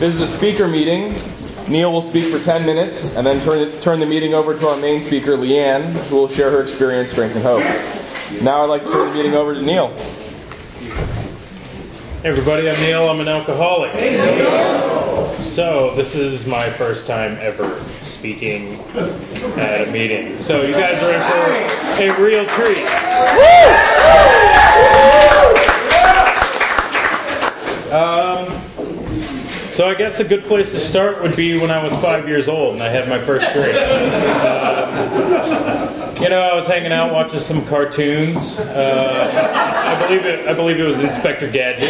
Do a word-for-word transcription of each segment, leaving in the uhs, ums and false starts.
This is a speaker meeting. Neil will speak for ten minutes and then turn, it, turn the meeting over to our main speaker, Leanne, who will share her experience, strength, and hope. Now I'd like to turn the meeting over to Neil. Hey everybody, I'm Neil. I'm an alcoholic. Hey, Neil. So this is my first time ever speaking at a meeting. So you guys are in for a real treat. Um, so I guess a good place to start would be when I was five years old and I had my first drink. Uh, you know, I was hanging out watching some cartoons. Uh, I believe it. I believe it was Inspector Gadget.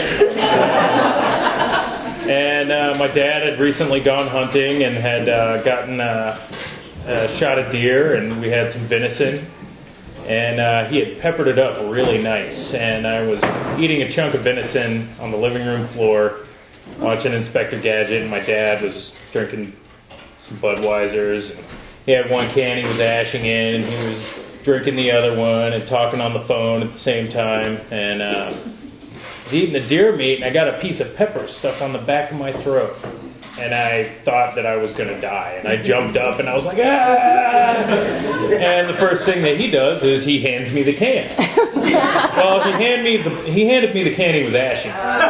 Uh, and uh, my dad had recently gone hunting and had uh, gotten uh, a shot of deer, and we had some venison. And uh, he had peppered it up really nice. And I was eating a chunk of venison on the living room floor, watching Inspector Gadget, and my dad was drinking some Budweisers. And he had one can he was ashing in, and he was drinking the other one and talking on the phone at the same time. And uh, I was eating the deer meat, and I got a piece of pepper stuck on the back of my throat. And I thought that I was going to die. And I jumped up and I was like, ah! And the first thing that he does is he hands me the can. Well, he, hand me the, he handed me the can he was ashing.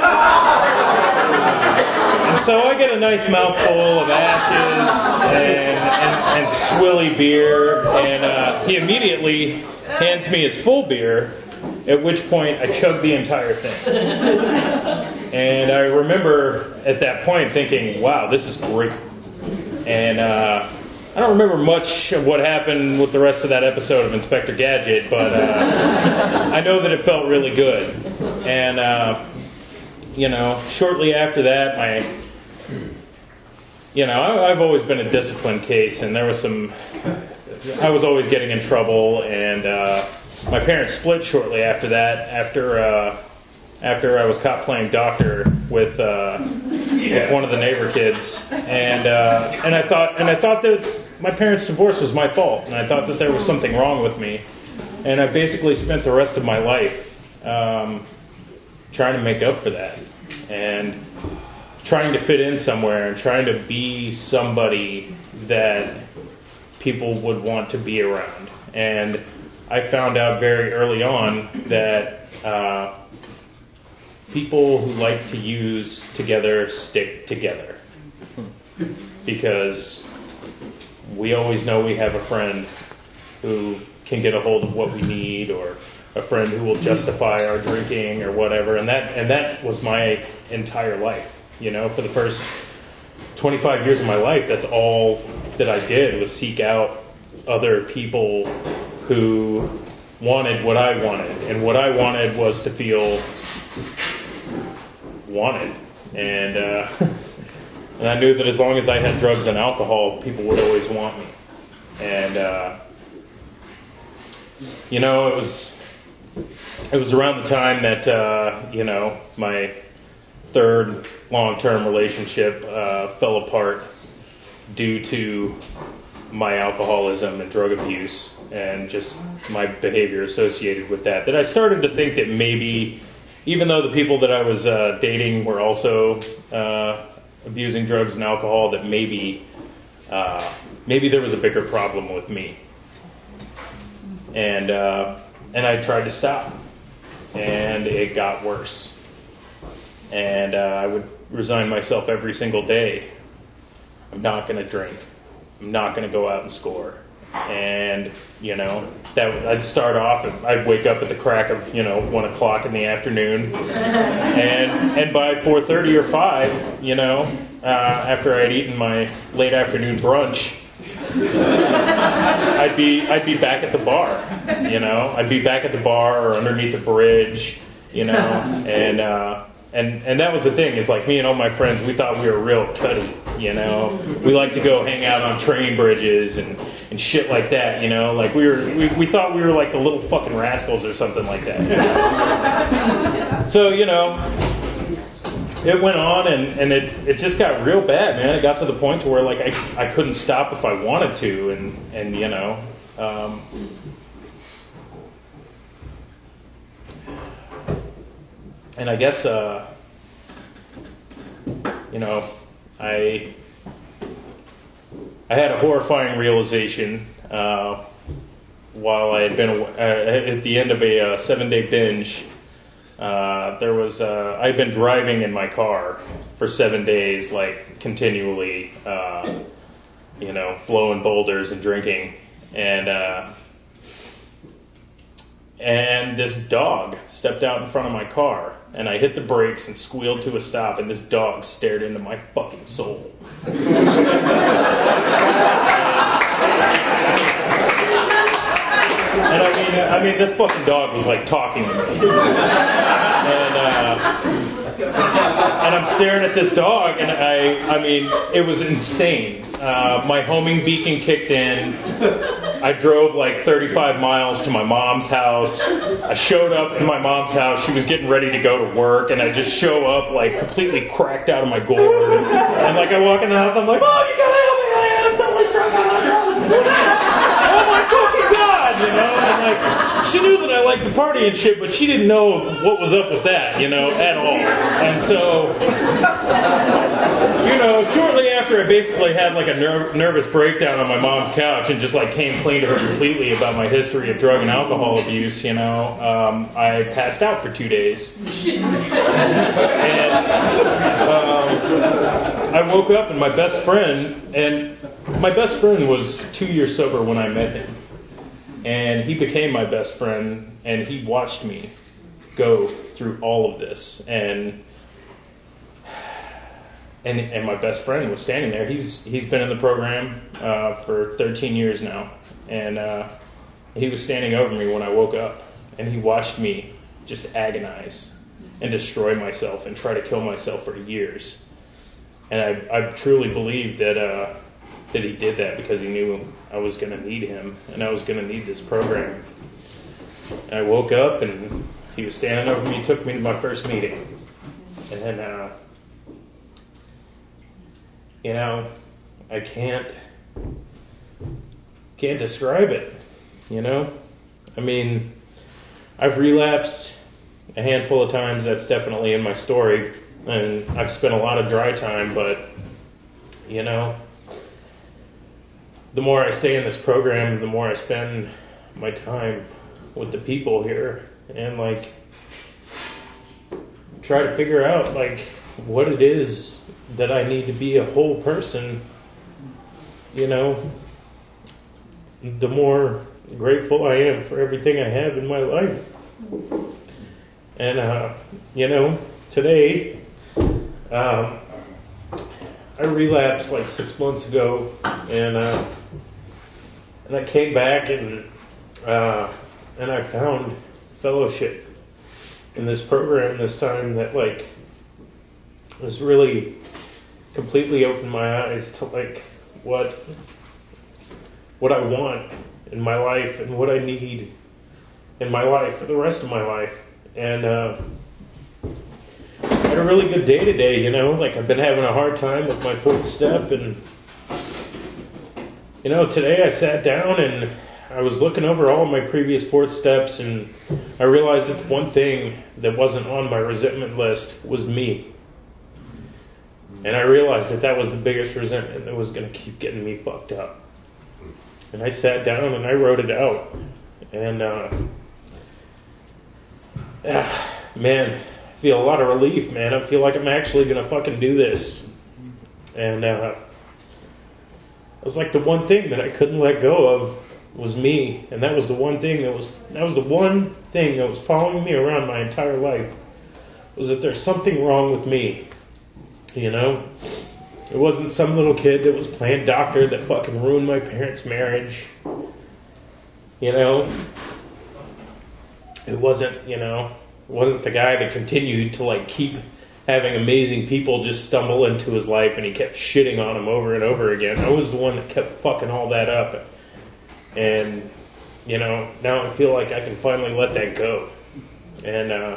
And so I get a nice mouthful of ashes and, and, and swilly beer. And uh, he immediately hands me his full beer, at which point I chugged the entire thing. And I remember at that point thinking, wow, this is great. And uh, I don't remember much of what happened with the rest of that episode of Inspector Gadget, but uh, I know that it felt really good. And, uh, you know, shortly after that, my, you know, I, I've always been a discipline case, and there was some, I was always getting in trouble, and uh, my parents split shortly after that, after... Uh, After I was caught playing doctor with uh, yeah. with one of the neighbor kids, and uh, and I thought and I thought that my parents' divorce was my fault, and I thought that there was something wrong with me, and I basically spent the rest of my life um, trying to make up for that, and trying to fit in somewhere, and trying to be somebody that people would want to be around. And I found out very early on that. Uh, People who like to use together stick together, because we always know we have a friend who can get a hold of what we need, or a friend who will justify our drinking or whatever. And that and that was my entire life. You know, for the first twenty-five years of my life, that's all that I did was seek out other people who wanted what I wanted, and what I wanted was to feel wanted, and uh, and I knew that as long as I had drugs and alcohol, people would always want me. And uh, you know, it was it was around the time that uh, you know, my third long-term relationship uh, fell apart due to my alcoholism and drug abuse, and just my behavior associated with that. That I started to think that maybe, even though the people that I was uh, dating were also uh, abusing drugs and alcohol, that maybe uh, maybe there was a bigger problem with me. And uh, and I tried to stop, and it got worse. And uh, I would resign myself every single day. I'm not going to drink. I'm not going to go out and score. And, you know, that I'd start off, and I'd wake up at the crack of, you know, one o'clock in the afternoon, and and by four thirty or five, you know, uh, after I'd eaten my late afternoon brunch, I'd be I'd be back at the bar, you know, I'd be back at the bar or underneath a bridge, you know, and uh, and and that was the thing. It's like me and all my friends, we thought we were real cutty, you know. We like to go hang out on train bridges and. And shit like that, you know, like we were, we, we thought we were like the little fucking rascals or something like that. You know? So, you know, it went on, and, and it, it just got real bad, man. It got to the point to where like I, I couldn't stop if I wanted to, and, and you know, um, and I guess, uh, you know, I I had a horrifying realization uh, while I had been aw- uh, at the end of a uh, seven-day binge. Uh, there was uh, I'd been driving in my car for seven days, like continually, uh, you know, blowing boulders and drinking, and uh, and this dog stepped out in front of my car, and I hit the brakes and squealed to a stop, and this dog stared into my fucking soul. And I mean, I mean, this fucking dog was like talking to me, and uh, and I'm staring at this dog, and I, I mean, it was insane. Uh, my homing beacon kicked in. I drove like thirty-five miles to my mom's house. I showed up in my mom's house. She was getting ready to go to work, and I just show up like completely cracked out of my gourd. And like I walk in the house, I'm like, "Oh, you gotta help me! I'm totally struck out on drugs." Oh my fucking god, you know? And like, she knew that I liked to party and shit, but she didn't know what was up with that, you know, at all. And so, you know, shortly after I basically had like a ner- nervous breakdown on my mom's couch and just like came clean to her completely about my history of drug and alcohol abuse, you know, um, I passed out for two days. And um, I woke up and my best friend, and my best friend was two years sober when I met him. And he became my best friend, and he watched me go through all of this. And and and my best friend was standing there. He's he's been in the program uh, for thirteen years now, and uh, he was standing over me when I woke up, and he watched me just agonize and destroy myself and try to kill myself for years. And I I truly believe that. Uh, that he did that because he knew I was going to need him and I was going to need this program. And I woke up and he was standing over me, took me to my first meeting. And then, uh, you know, I can't, can't describe it, you know? I mean, I've relapsed a handful of times. That's definitely in my story. And I've spent a lot of dry time, but, you know, the more I stay in this program, the more I spend my time with the people here and like try to figure out like what it is that I need to be a whole person, you know, the more grateful I am for everything I have in my life. And, uh, you know, today, um, I relapsed like six months ago, and uh, and I came back and uh, and I found fellowship in this program this time that like was really completely opened my eyes to like what what I want in my life and what I need in my life for the rest of my life. And uh, I had a really good day today, you know, like I've been having a hard time with my fourth step, and you know, today I sat down and I was looking over all of my previous fourth steps, and I realized that the one thing that wasn't on my resentment list was me. And I realized that that was the biggest resentment that was going to keep getting me fucked up. And I sat down and I wrote it out. And, uh, ah, man, I feel a lot of relief, man. I feel like I'm actually going to fucking do this. And, uh, it was like the one thing that I couldn't let go of was me. And that was the one thing that was, that was the one thing that was following me around my entire life, was that there's something wrong with me. You know? It wasn't some little kid that was playing doctor that fucking ruined my parents' marriage. You know? It wasn't, you know, it wasn't the guy that continued to like keep having amazing people just stumble into his life and he kept shitting on him over and over again. I was the one that kept fucking all that up. And, you know, now I feel like I can finally let that go. And, uh,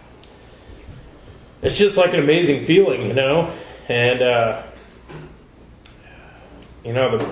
it's just like an amazing feeling, you know? And, uh, you know, the,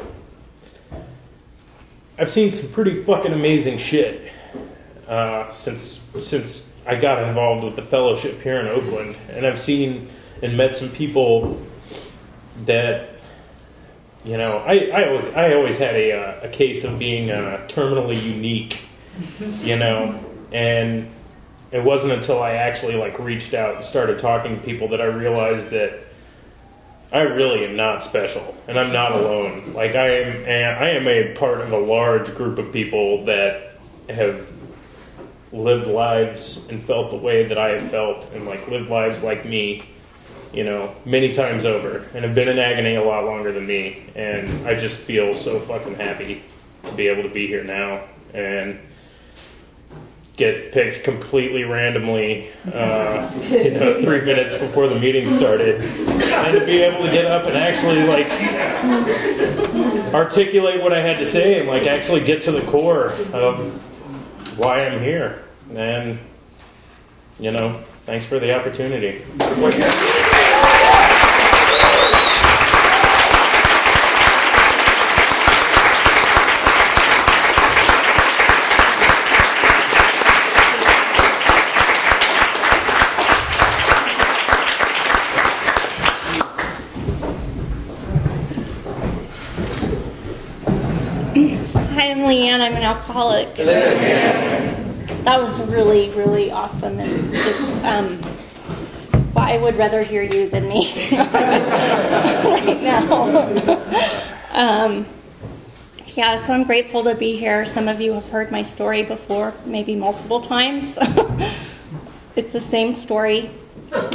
I've seen some pretty fucking amazing shit, uh, since, since I got involved with the fellowship here in Oakland. And I've seen and met some people that, you know, I, I, always, I always had a, uh, a case of being uh, terminally unique, you know, and it wasn't until I actually like reached out and started talking to people that I realized that I really am not special, and I'm not alone. Like I am, I am a part of a large group of people that have lived lives and felt the way that I have felt, and like lived lives like me, you know, many times over, and have been in agony a lot longer than me. And I just feel so fucking happy to be able to be here now and get picked completely randomly, uh, you know, three minutes before the meeting started, and to be able to get up and actually like articulate what I had to say and like actually get to the core of why I'm here. And, you know, thanks for the opportunity. Hi, I'm Leanne. I'm an alcoholic. That was really, really awesome, and just, um, well, I would rather hear you than me right now. um, yeah, so I'm grateful to be here. Some of you have heard my story before, maybe multiple times. It's the same story, but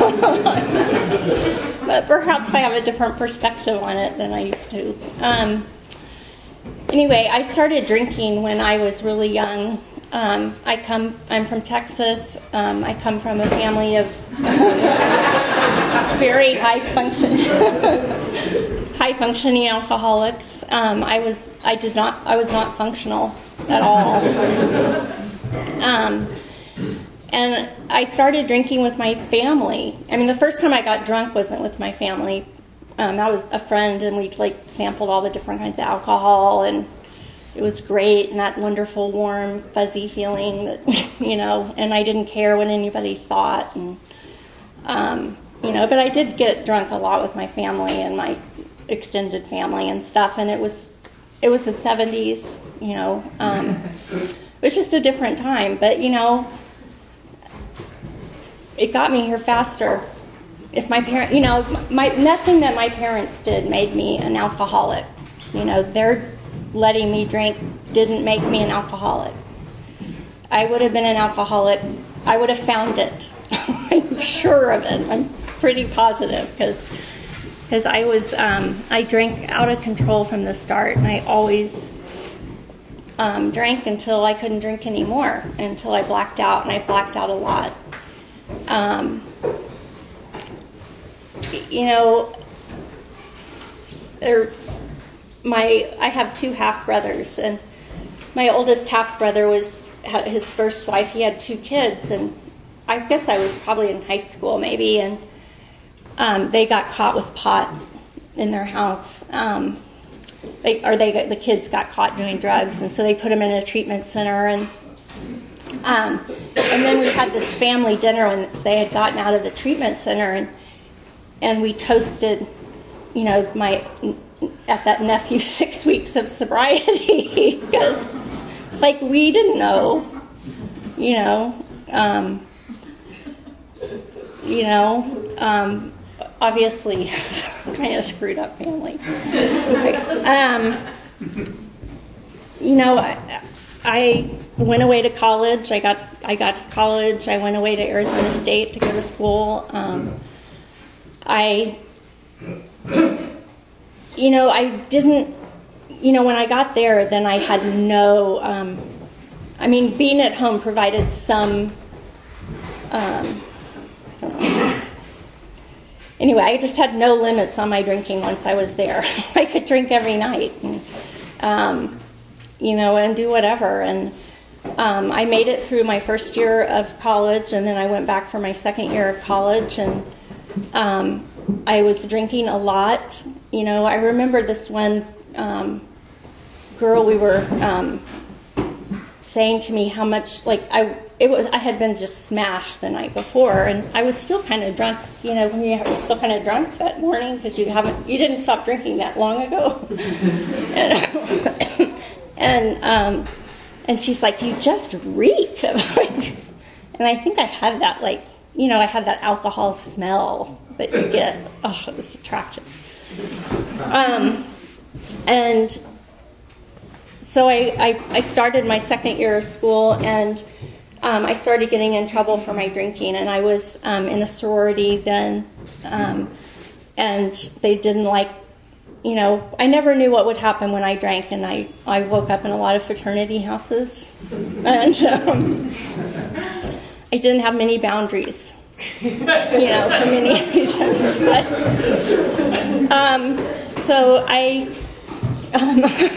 but perhaps I have a different perspective on it than I used to. Um, Anyway, I started drinking when I was really young. Um, I come, I'm from Texas. Um, I come from a family of very high function, high functioning alcoholics. Um, I was, I did not, I was not functional at all. Um, and I started drinking with my family. I mean, the first time I got drunk wasn't with my family. Um, I was a friend, and we like sampled all the different kinds of alcohol, and it was great, and that wonderful, warm, fuzzy feeling that, you know, and I didn't care what anybody thought, and, um, you know, but I did get drunk a lot with my family and my extended family and stuff, and it was, it was the seventies, you know, um, it was just a different time, but, you know, it got me here faster. If my parent, you know, my nothing that my parents did made me an alcoholic. You know, their letting me drink didn't make me an alcoholic. I would have been an alcoholic. I would have found it. I'm sure of it. I'm pretty positive because because I was um, I drank out of control from the start, and I always um, drank until I couldn't drink anymore, until I blacked out, and I blacked out a lot. Um, You know, there, my I have two half brothers, and my oldest half brother was his first wife. He had two kids, and I guess I was probably in high school maybe, and um, they got caught with pot in their house. Um, they, or they the kids got caught doing drugs, and so they put them in a treatment center, and um, and then we had this family dinner when they had gotten out of the treatment center, and. And we toasted, you know, my at that nephew six weeks of sobriety because, like, we didn't know, you know, um, you know, um, obviously, kind of screwed up family. Um, you know, I, I went away to college. I got I got to college. I went away to Arizona State to go to school. Um, I, you know, I didn't, you know, when I got there, then I had no, um, I mean, being at home provided some, um, I don't know, anyway, I just had no limits on my drinking once I was there. I could drink every night, and, um, you know, and do whatever, and um, I made it through my first year of college, and then I went back for my second year of college, and Um, I was drinking a lot. You know, I remember this one um, girl we were, um, saying to me how much, like, I it was I had been just smashed the night before, and I was still kind of drunk, you know, when you were still kind of drunk that morning because you haven't, you didn't stop drinking that long ago. and and, um, and she's like, you just reek. Like, and I think I had that, like, you know, I had that alcohol smell that you get. Oh, it was attractive. Um, and so I, I, I started my second year of school, and um, I started getting in trouble for my drinking. And I was um, in a sorority then, um, and they didn't like, you know, I never knew what would happen when I drank, and I, I woke up in a lot of fraternity houses. And um, I didn't have many boundaries, you know, for many reasons. But, um, so I, um,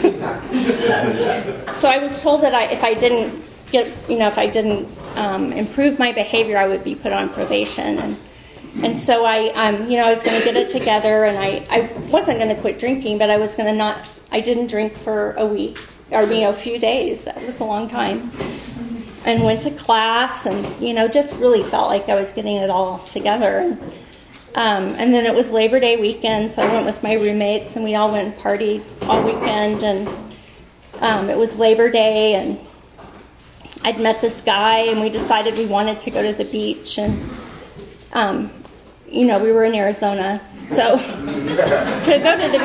so I was told that I, if I didn't get, you know, if I didn't um, improve my behavior, I would be put on probation. And and so I, um, you know, I was going to get it together, and I, I wasn't going to quit drinking, but I was going to not. I didn't drink for a week, or you know, a few days. That was a long time. And went to class, and you know, just really felt like I was getting it all together. And, um, and then it was Labor Day weekend, so I went with my roommates, and we all went and partied all weekend. And um, it was Labor Day, and I'd met this guy, and we decided we wanted to go to the beach. And um, you know, we were in Arizona, so to go to the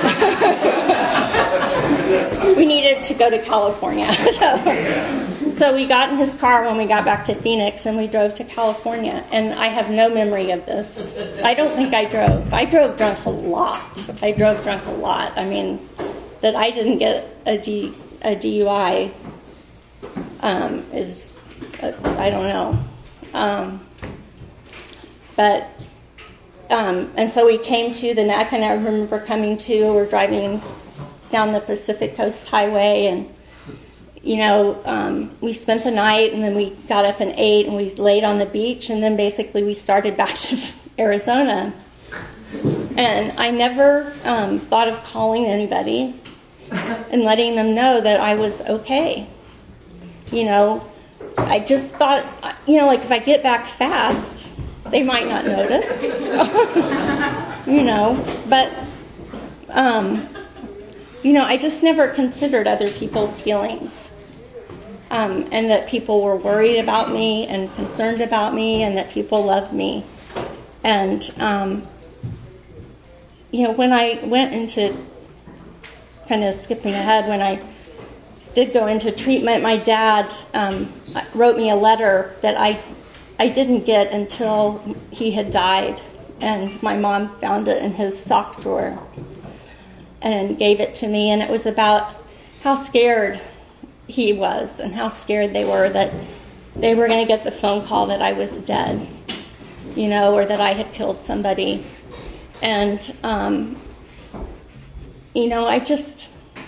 beach, we needed to go to California. So. So we got in his car when we got back to Phoenix, and we drove to California. And I have no memory of this. I don't think I drove. I drove drunk a lot. I drove drunk a lot. I mean, that I didn't get a, D, a D U I um, is, uh, I don't know. Um, but, um, and so we came to the neck, and I remember coming to, we're driving down the Pacific Coast Highway, and you know, um, we spent the night, and then we got up and ate, and we laid on the beach, and then basically we started back to Arizona. And I never um, thought of calling anybody and letting them know that I was okay. You know, I just thought, you know, like if I get back fast, they might not notice. You know, but... Um, You know, I just never considered other people's feelings, um, and that people were worried about me and concerned about me, and that people loved me. And, um, you know, when I went into, kind of skipping ahead, when I did go into treatment, my dad um, wrote me a letter that I, I didn't get until he had died, and my mom found it in his sock drawer and gave it to me, and it was about how scared he was and how scared they were that they were going to get the phone call that I was dead, you know, or that I had killed somebody. And, um, you know, I just,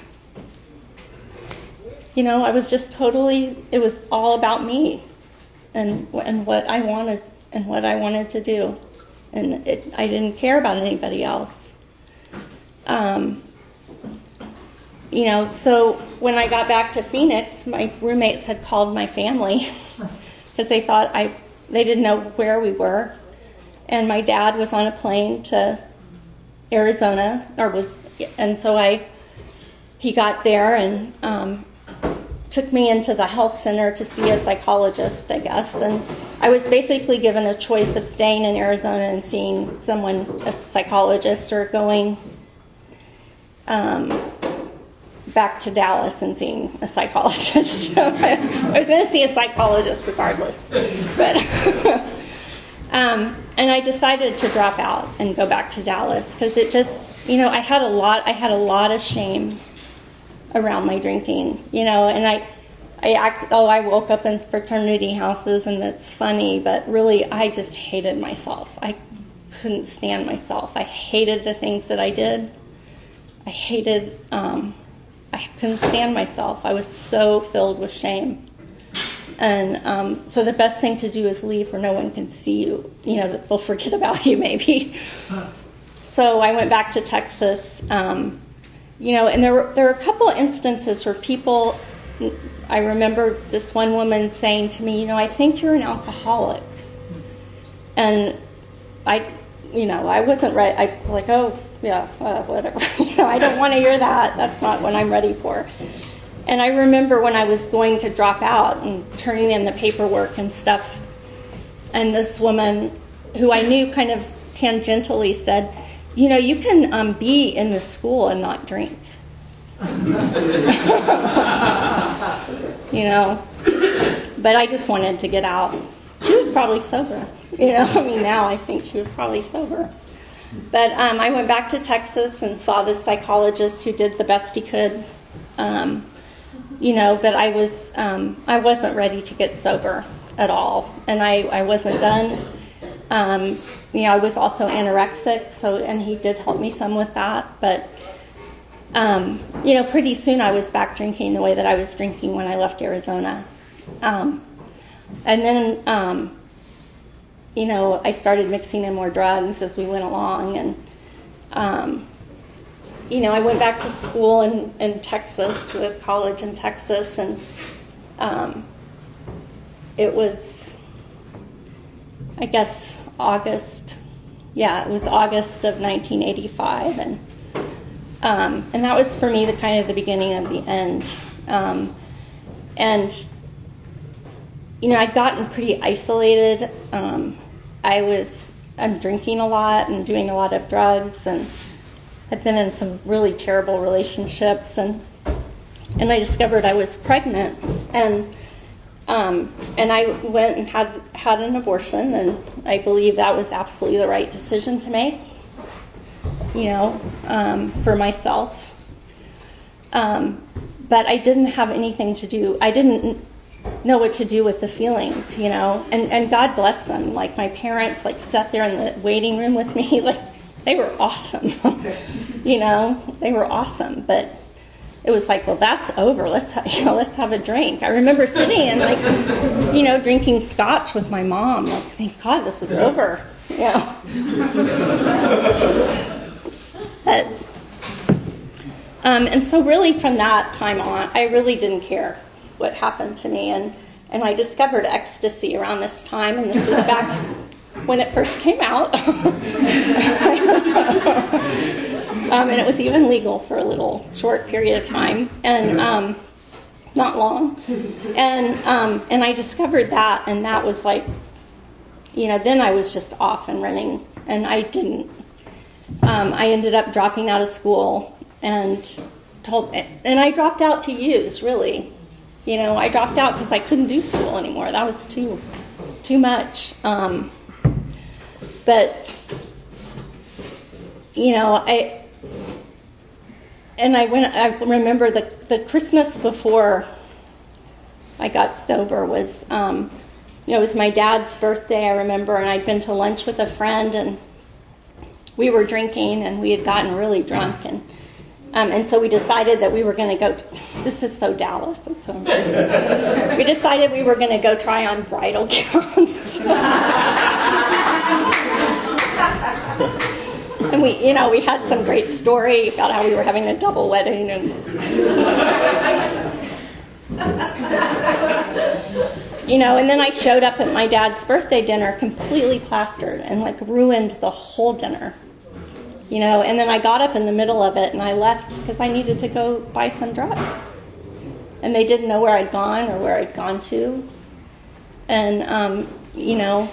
you know, I was just totally, it was all about me and and what I wanted and what I wanted to do. And it, I didn't care about anybody else. Um, you know, so when I got back to Phoenix, my roommates had called my family because they thought I, they didn't know where we were. And my dad was on a plane to Arizona, or was, and so I, he got there and um, took me into the health center to see a psychologist, I guess. And I was basically given a choice of staying in Arizona and seeing someone, a psychologist, or going um, back to Dallas and seeing a psychologist. So I, I was going to see a psychologist regardless. But um, and I decided to drop out and go back to Dallas because it just, you know, I had a lot, I had a lot of shame around my drinking, you know, and I, I act, oh, I woke up in fraternity houses and it's funny, but really I just hated myself. I couldn't stand myself. I hated the things that I did. I hated, um, I couldn't stand myself. I was so filled with shame. And um, so the best thing to do is leave where no one can see you, you know, that they'll forget about you maybe. So I went back to Texas, um, you know, and there were, there were a couple of instances where people, I remember this one woman saying to me, you know, I think you're an alcoholic. And I, you know, I wasn't ready. I was like, oh, yeah, uh, whatever. you know, I don't want to hear that. That's not what I'm ready for. And I remember when I was going to drop out and turning in the paperwork and stuff, and this woman who I knew kind of tangentially said, you know, you can um, be in the school and not drink. you know, but I just wanted to get out. She was probably sober. You know, I mean, now I think she was probably sober. But um, I went back to Texas and saw this psychologist who did the best he could. Um, you know, but I was um, I wasn't ready to get sober at all, and I, I wasn't done. Um, you know, I was also anorexic, so and he did help me some with that. But um, you know, pretty soon I was back drinking the way that I was drinking when I left Arizona, um, and then um, you know, I started mixing in more drugs as we went along, and um, you know, I went back to school in, in Texas, to a college in Texas, and um, it was, I guess, August. Yeah, it was August of nineteen eighty-five, and um, and that was for me the kind of the beginning of the end. Um, and you know, I'd gotten pretty isolated. Um, I was I'm drinking a lot and doing a lot of drugs, and had been in some really terrible relationships, and and I discovered I was pregnant, and um, and I went and had had an abortion, and I believe that was absolutely the right decision to make, you know, um, for myself. Um, but I didn't have anything to do. I didn't know what to do with the feelings, you know, and and God bless them. Like my parents, like sat there in the waiting room with me, like. They were awesome, you know. They were awesome, but it was like, well, that's over. Let's ha- you know, let's have a drink. I remember sitting and like, you know, drinking scotch with my mom. Like, thank God this was over, you know. but, um, and so really from that time on, I really didn't care what happened to me, and and I discovered ecstasy around this time, and this was back. When it first came out. um, and it was even legal for a little short period of time, and um, not long. And um, and I discovered that, and that was like, you know, then I was just off and running, and I didn't. Um, I ended up dropping out of school, and told, and I dropped out to use, really. You know, I dropped out because I couldn't do school anymore. That was too, too much. Um, But, you know, I, and I went, I remember the, the Christmas before I got sober was, um, you know, it was my dad's birthday, I remember, and I'd been to lunch with a friend, and we were drinking, and we had gotten really drunk, and um, and so we decided that we were going to go, this is so Dallas, it's so embarrassing. We decided we were going to go try on bridal gowns. And we, you know, we had some great story about how we were having a double wedding, and you know, and then I showed up at my dad's birthday dinner completely plastered and like ruined the whole dinner, you know. And then I got up in the middle of it and I left because I needed to go buy some drugs, and they didn't know where I'd gone or where I'd gone to, and um, you know,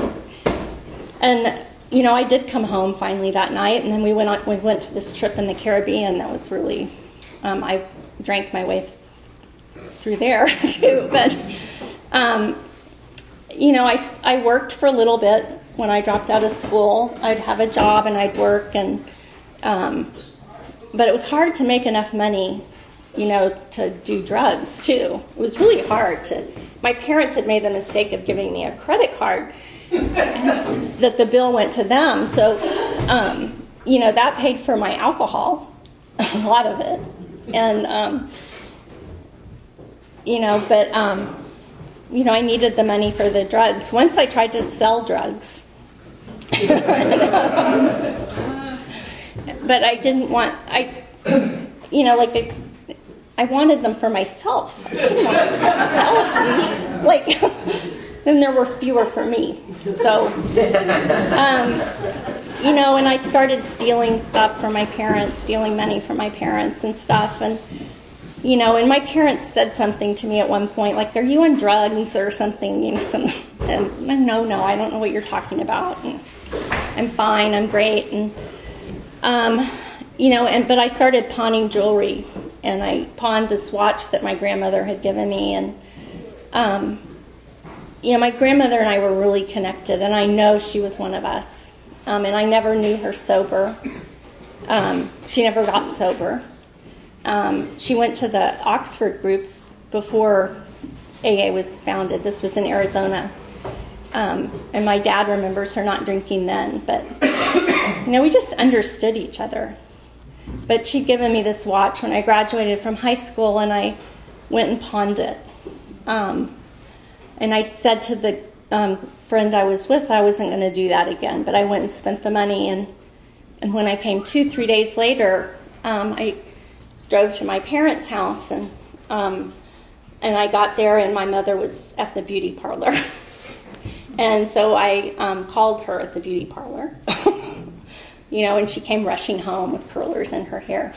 and. You know, I did come home finally that night, and then we went on. We went to this trip in the Caribbean. That was really, um, I drank my way through there too. But, um, you know, I, I worked for a little bit when I dropped out of school. I'd have a job and I'd work, and um, but it was hard to make enough money, you know, to do drugs too. It was really hard to. My parents had made the mistake of giving me a credit card. That the bill went to them, so um, you know, that paid for my alcohol, a lot of it, and um, you know, but um, you know, I needed the money for the drugs. Once I tried to sell drugs, but I didn't want. I, you know, like the, I wanted them for myself. I didn't want to sell them. Like, then there were fewer for me. So, um, you know, and I started stealing stuff from my parents, stealing money from my parents and stuff. And, you know, and my parents said something to me at one point, like, are you on drugs or something? You know, some, and no, no, I don't know what you're talking about. And I'm fine, I'm great. And, um, you know, and but I started pawning jewelry. And I pawned this watch that my grandmother had given me. And, um, you know, my grandmother and I were really connected. And I know she was one of us. Um, and I never knew her sober. Um, she never got sober. Um, she went to the Oxford groups before A A was founded. This was in Arizona. Um, and my dad remembers her not drinking then. But, you know, we just understood each other. But she'd given me this watch when I graduated from high school, and I went and pawned it. Um, and I said to the um, friend I was with I wasn't going to do that again. But I went and spent the money. And, and when I came to, three days later, um, I drove to my parents' house, and um, and I got there, and my mother was at the beauty parlor. And so I um, called her at the beauty parlor, you know, and she came rushing home with curlers in her hair.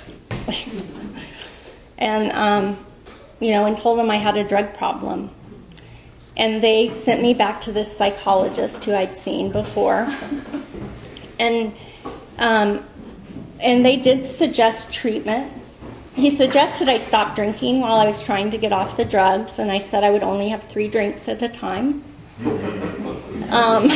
and, um, you know, and told them I had a drug problem. And they sent me back to this psychologist who I'd seen before. And, um, and they did suggest treatment. He suggested I stop drinking while I was trying to get off the drugs, and I said I would only have three drinks at a time. Um,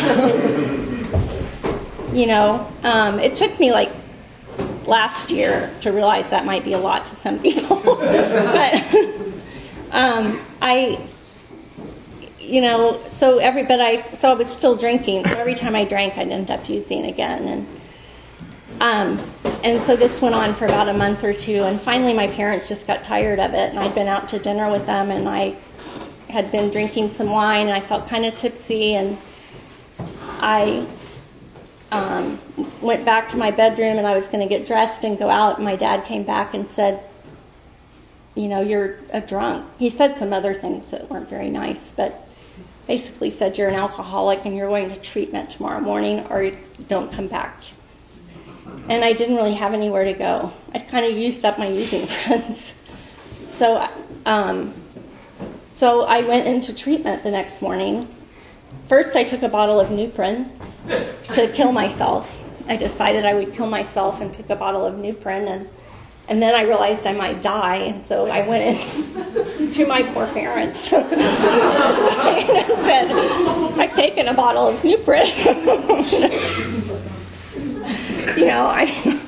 you know, um, it took me like last year to realize that might be a lot to some people. but um, I, you know, so every but I so I was still drinking. So every time I drank, I'd end up using again, and um, and so this went on for about a month or two. And finally, my parents just got tired of it, and I'd been out to dinner with them, and I had been drinking some wine, and I felt kind of tipsy, and I um, went back to my bedroom, and I was going to get dressed and go out, and my dad came back and said, you know, you're a drunk. He said some other things that weren't very nice, but basically said you're an alcoholic and you're going to treatment tomorrow morning or don't come back. And I didn't really have anywhere to go. I'd kind of used up my using friends. So, um... So I went into treatment the next morning. First, I took a bottle of Nuprin to kill myself. I decided I would kill myself and took a bottle of Nuprin, and and then I realized I might die, and so I went in to my poor parents and said, I've taken a bottle of Nuprin. you know, I...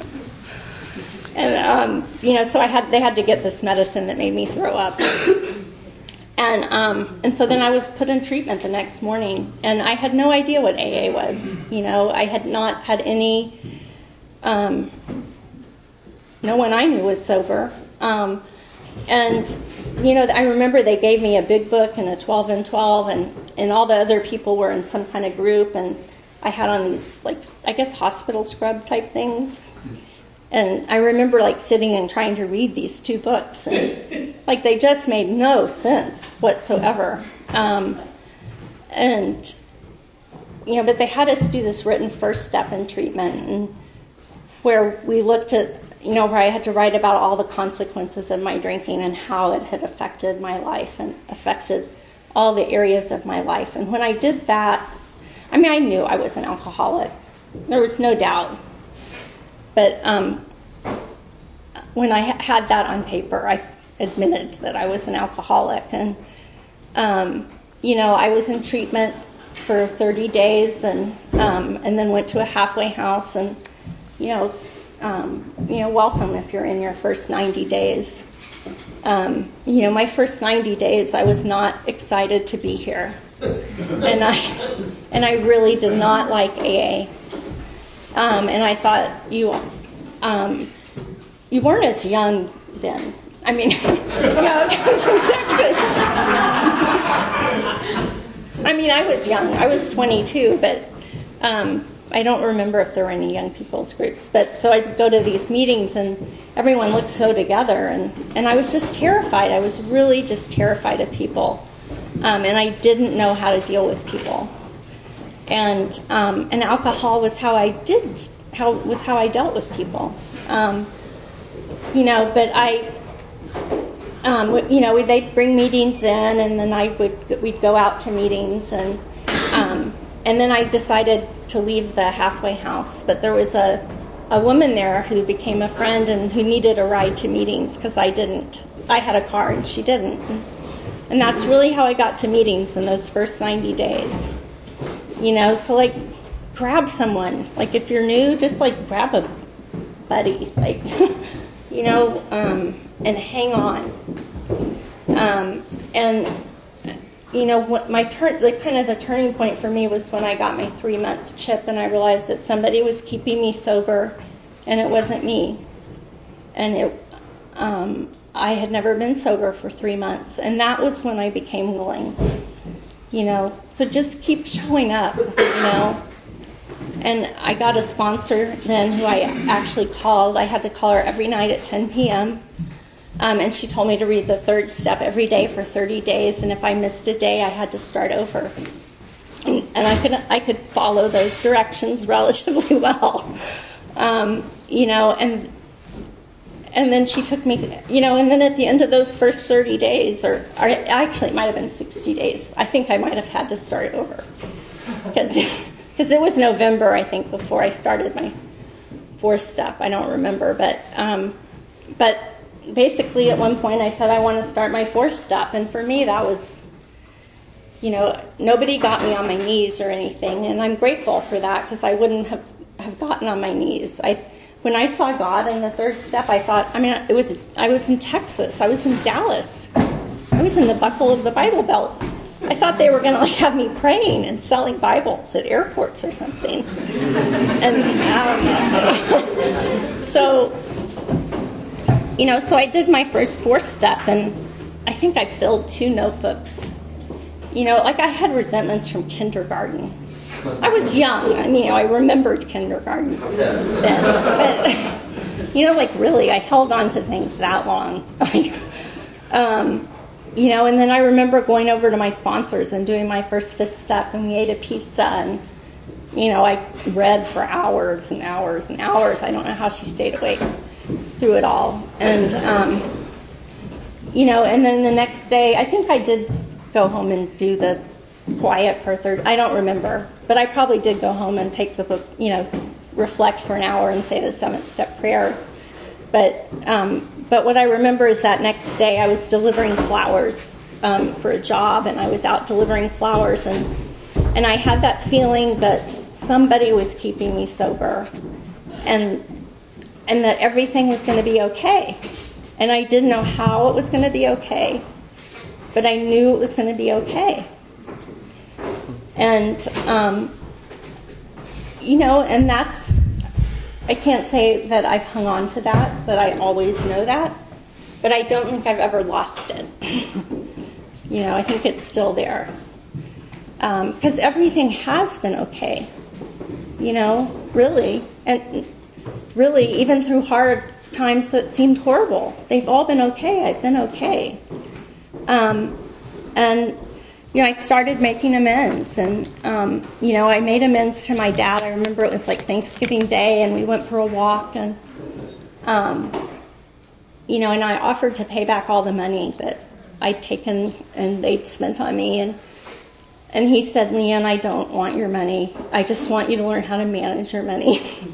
And, um, you know, so I had they had to get this medicine that made me throw up. And um, and so then I was put in treatment the next morning, and I had no idea what A A was. You know, I had not had any. Um, no one I knew was sober, um, and you know, I remember they gave me a big book and a twelve and twelve, and and all the other people were in some kind of group, and I had on these like I guess hospital scrub type things. And I remember, like, sitting and trying to read these two books. And, like, they just made no sense whatsoever. Um, and, you know, but they had us do this written first step in treatment, and where we looked at, you know, where I had to write about all the consequences of my drinking and how it had affected my life and affected all the areas of my life. And when I did that, I mean, I knew I was an alcoholic. There was no doubt. But um, when I ha- had that on paper, I admitted that I was an alcoholic. And, um, you know, I was in treatment for thirty days and um, and then went to a halfway house. And, you know, um, you know, welcome if you're in your first ninety days. Um, you know, my first ninety days, I was not excited to be here. And I, and I really did not like A A. Um, and I thought, you um, you weren't as young then. I mean, you know, I was in Texas. I mean, I was young. I was twenty-two, but, um, I don't remember if there were any young people's groups, but so I'd go to these meetings and everyone looked so together, and, and I was just terrified. I was really just terrified of people, um, and I didn't know how to deal with people. And um, and alcohol was how I did how was how I dealt with people, um, you know. But I, um, you know, they'd bring meetings in, and then I would we'd go out to meetings, and um, and then I decided to leave the halfway house. But there was a a woman there who became a friend and who needed a ride to meetings because I didn't. I had a car and she didn't, and that's really how I got to meetings in those first ninety days. You know, so like, grab someone. Like, if you're new, just like grab a buddy, like, you know, um, and hang on. Um, and you know, what my turn, like, kind of the turning point for me was when I got my three month chip, and I realized that somebody was keeping me sober, and it wasn't me. And it, um, I had never been sober for three months, and that was when I became willing. You know, so just keep showing up, you know. And I got a sponsor then who I actually called. I had to call her every night at ten p.m. Um, and she told me to read the third step every day for thirty days. And if I missed a day, I had to start over. And, and I could I could follow those directions relatively well, um, you know. And and then she took me, you know. And then at the end of those first thirty days, or, or actually it might have been sixty days. I think I might have had to start over because because it was November, I think, before I started my fourth step. I don't remember, but um, but basically at one point I said I want to start my fourth step, and for me that was, you know, nobody got me on my knees or anything, and I'm grateful for that because I wouldn't have, have gotten on my knees. I when I saw God in the third step, I thought, I mean, it was I was in Texas, I was in Dallas, I was in the buckle of the Bible Belt. I thought they were going to like have me praying and selling Bibles at airports or something. And um, so, you know, so I did my first fourth step, and I think I filled two notebooks. You know, like I had resentments from kindergarten. I was young. I mean, you know, I remembered kindergarten then. But, you know, like really, I held on to things that long. um, you know, and then I remember going over to my sponsors and doing my first fifth step, and we ate a pizza, and, you know, I read for hours and hours and hours. I don't know how she stayed awake through it all. And, um, you know, and then the next day, I think I did go home and do the quiet for a third. I don't remember, but I probably did go home and take the book, you know, reflect for an hour and say the seventh step prayer. But um, but what I remember is that next day I was delivering flowers um, for a job, and I was out delivering flowers, and and I had that feeling that somebody was keeping me sober, and and that everything was going to be okay. And I didn't know how it was going to be okay, but I knew it was going to be okay. And, um, you know, and that's, I can't say that I've hung on to that, that I always know that, but I don't think I've ever lost it. You know, I think it's still there. Because um, everything has been okay, you know, really. And really, even through hard times that seemed horrible, they've all been okay. I've been okay. Um, and... You know, I started making amends, and, um, you know, I made amends to my dad. I remember it was like Thanksgiving Day, and we went for a walk, and, um, you know, and I offered to pay back all the money that I'd taken and they'd spent on me, and and he said, Leanne, I don't want your money. I just want you to learn how to manage your money.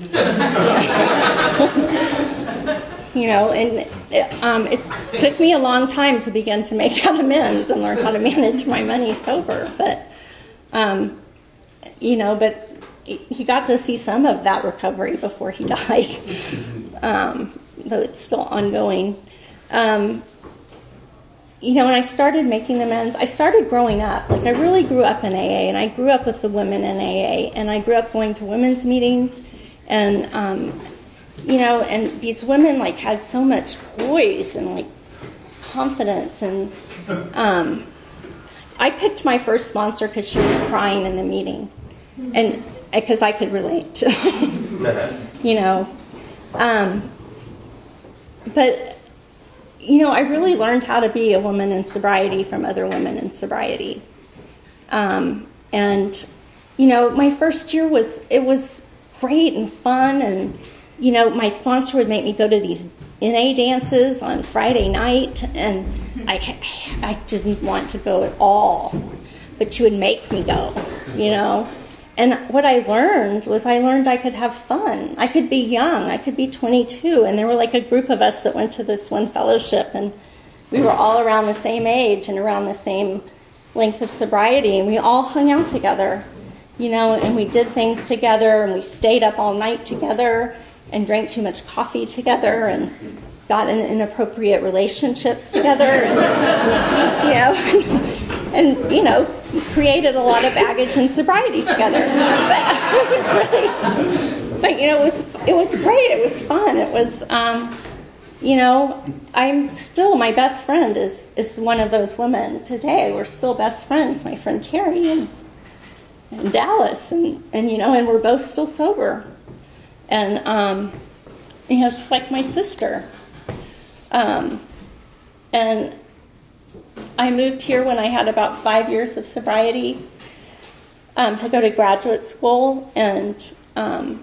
You know, and it, um, it took me a long time to begin to make that amends and learn how to manage my money sober. But, um, you know, but he got to see some of that recovery before he died, um, though it's still ongoing. Um, you know, when I started making amends, I started growing up. Like, I really grew up in A A, and I grew up with the women in A A, and I grew up going to women's meetings, and, um, you know, and these women, like, had so much poise and, like, confidence. And um, I picked my first sponsor because she was crying in the meeting. And because I could relate, you know. Um, but, you know, I really learned how to be a woman in sobriety from other women in sobriety. Um, and, you know, my first year was, it was great and fun. And, you know, my sponsor would make me go to these N A dances on Friday night. And I, I didn't want to go at all. But she would make me go, you know. And what I learned was I learned I could have fun. I could be young. I could be twenty-two. And there were like a group of us that went to this one fellowship. And we were all around the same age and around the same length of sobriety. And we all hung out together, you know, and we did things together. And we stayed up all night together and drank too much coffee together and got in inappropriate relationships together. And, you know, and, you know, created a lot of baggage and sobriety together. But it was really, but, you know, it was, it was great. It was fun. It was, um, you know, I'm still, my best friend is, is one of those women today. We're still best friends, my friend Terry and, and Dallas. And, and, you know, and we're both still sober. And, um, you know, just like my sister. Um, and I moved here when I had about five years of sobriety um, to go to graduate school, and um,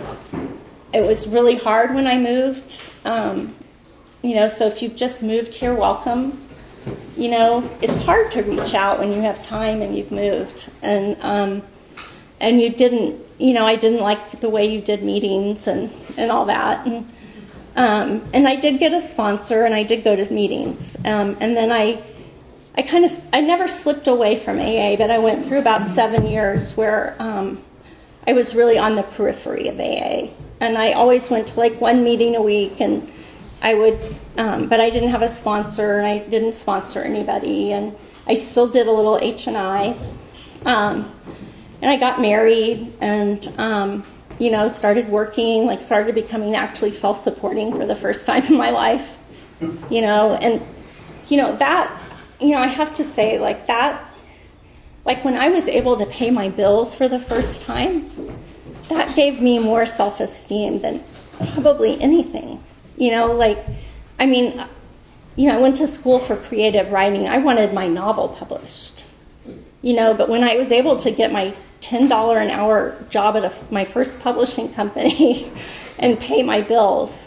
it was really hard when I moved. Um, you know, so if you've just moved here, welcome. You know, it's hard to reach out when you have time and you've moved, and um, and you didn't. You know, I didn't like the way you did meetings and, and all that, and um, and I did get a sponsor, and I did go to meetings, um, and then I. I kind of, I never slipped away from A A, but I went through about seven years where um, I was really on the periphery of A A. And I always went to like one meeting a week, and I would, um, but I didn't have a sponsor, and I didn't sponsor anybody, and I still did a little H and I. Um, and I got married and, um, you know, started working, like started becoming actually self-supporting for the first time in my life, you know, and, you know, that... You know, I have to say, like, that, like, when I was able to pay my bills for the first time, that gave me more self-esteem than probably anything. You know, like, I mean, you know, I went to school for creative writing. I wanted my novel published, you know, but when I was able to get my ten dollars an hour job at a, my first publishing company and pay my bills,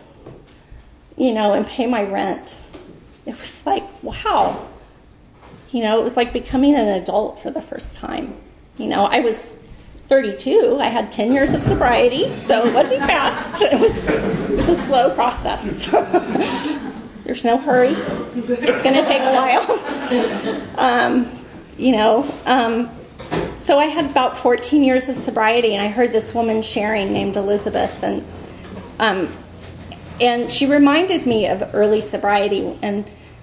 you know, and pay my rent, it was like, wow. You know, it was like becoming an adult for the first time. You know, I was thirty-two. I had ten years of sobriety, so it wasn't fast. It was, it was a slow process. There's no hurry. It's going to take a while. um, you know, um, so I had about fourteen years of sobriety, and I heard this woman sharing named Elizabeth, and um, and she reminded me of early sobriety, and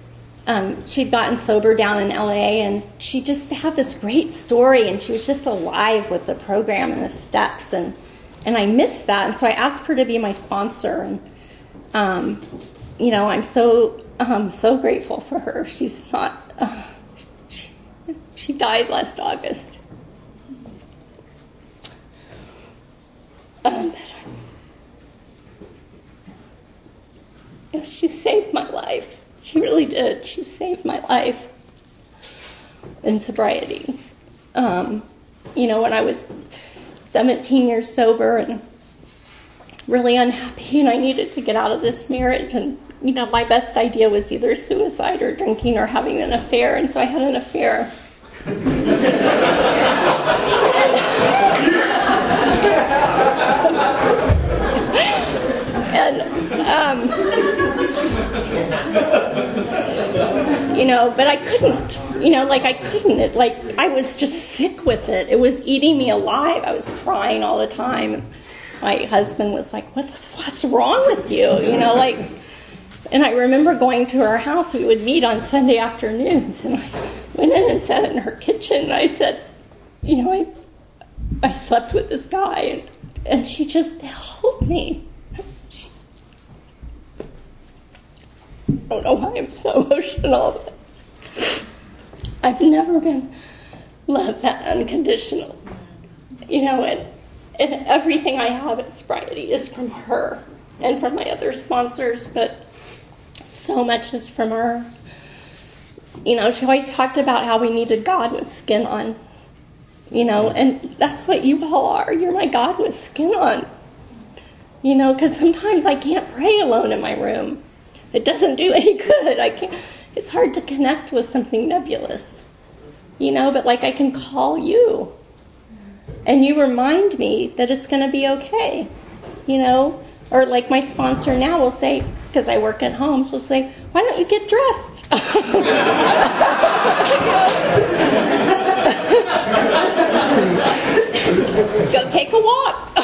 Um, she'd gotten sober down in L A, and she just had this great story, and she was just alive with the program and the steps, and and I missed that, and so I asked her to be my sponsor, and um, you know, I'm so um, so grateful for her. She's not, uh, she, she died last August. Um, you know, she saved my life. She really did. She saved my life in sobriety. Um, you know, when I was seventeen years sober and really unhappy, and I needed to get out of this marriage, and, you know, my best idea was either suicide or drinking or having an affair, and so I had an affair. and, um... You know, but I couldn't, you know, like I couldn't, it, like I was just sick with it. It was eating me alive. I was crying all the time. My husband was like, what, the, what's wrong with you? You know, like, and I remember going to her house. We would meet on Sunday afternoons, and I went in and sat in her kitchen, and I said, you know, I, I slept with this guy, and, and she just held me. She, I don't know why I'm so emotional, but I've never been loved that unconditional, you know, and And everything I have at sobriety is from her and from my other sponsors, but so much is from her. You know, she always talked about how we needed God with skin on. You know, and that's what you all are. You're my God with skin on. You know, because sometimes I can't pray alone in my room. It doesn't do any good. I can't. It's hard to connect with something nebulous. You know, but like I can call you. And you remind me that it's going to be okay. You know, or like my sponsor now will say, because I work at home, she'll say, why don't you get dressed? Go take a walk.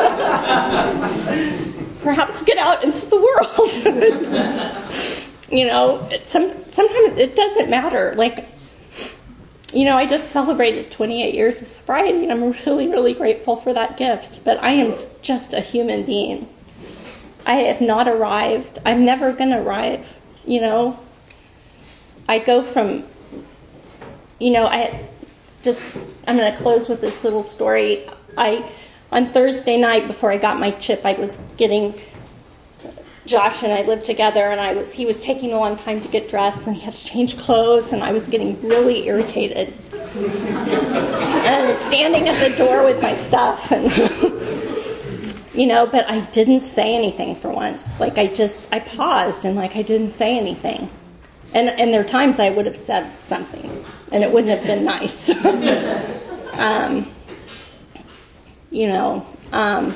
Perhaps get out into the world. You know, it, some, sometimes it doesn't matter. Like, you know, I just celebrated twenty-eight years of sobriety, and I'm really, really grateful for that gift. But I am just a human being. I have not arrived. I'm never going to arrive, you know. I go from, you know, I just, I'm going to close with this little story. I, on Thursday night before I got my chip, I was getting, Josh and I lived together, and I was, he was taking a long time to get dressed, and he had to change clothes, and I was getting really irritated. And standing at the door with my stuff, and you know, but I didn't say anything for once. Like, I just, I paused, and, like, I didn't say anything. And and there are times I would have said something, and it wouldn't have been nice. um, you know. Um,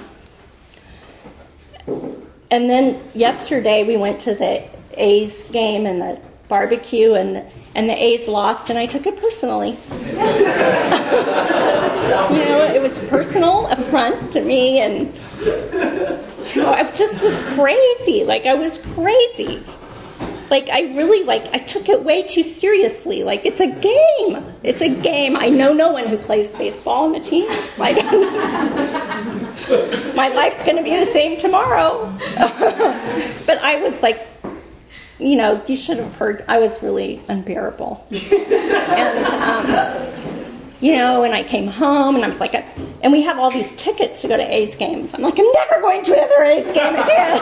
and then yesterday we went to the A's game and the barbecue, and and the A's lost, and I took it personally. You know, it was personal affront to me, and you know, I just was crazy. Like, I was crazy. Like, I really, like, I took it way too seriously. Like, it's a game. It's a game. I know no one who plays baseball on the team. Like, my life's going to be the same tomorrow. But I was like, you know, you should have heard, I was really unbearable. And, um, you know, and I came home, and I was like, I, and we have all these tickets to go to A's games. I'm like, I'm never going to another A's game again.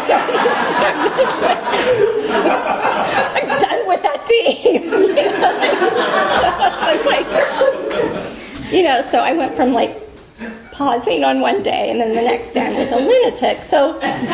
I'm done with that team. You know? I was like, you know, so I went from like pausing on one day, and then the next day I'm with a lunatic. So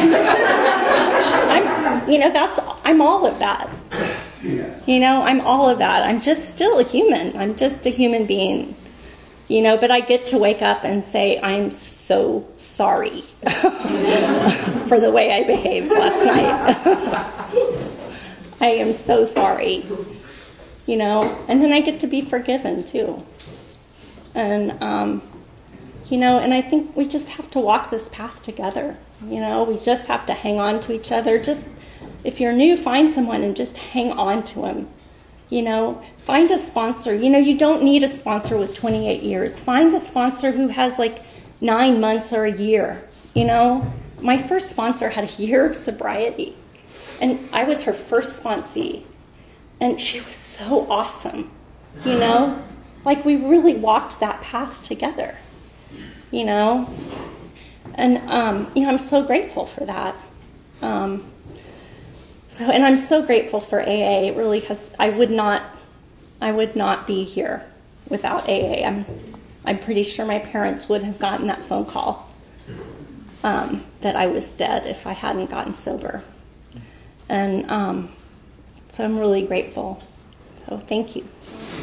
I'm, you know, that's, I'm all of that. You know, I'm all of that. I'm just still a human. I'm just a human being. You know, but I get to wake up and say, I'm so sorry for the way I behaved last night. I am so sorry. You know, and then I get to be forgiven, too. And, um, you know, and I think we just have to walk this path together. You know, we just have to hang on to each other. Just, if you're new, find someone and just hang on to them. You know, find a sponsor. You know, you don't need a sponsor with twenty-eight years. Find a sponsor who has like nine months or a year. You know, my first sponsor had a year of sobriety, and I was her first sponsee, and she was so awesome. You know, like we really walked that path together. You know, and um, you know, I'm so grateful for that. Um, So, and I'm so grateful for A A. It really has. I would not, I would not be here without A A. I'm, I'm pretty sure my parents would have gotten that phone call um, that I was dead if I hadn't gotten sober. And um, so I'm really grateful. So thank you.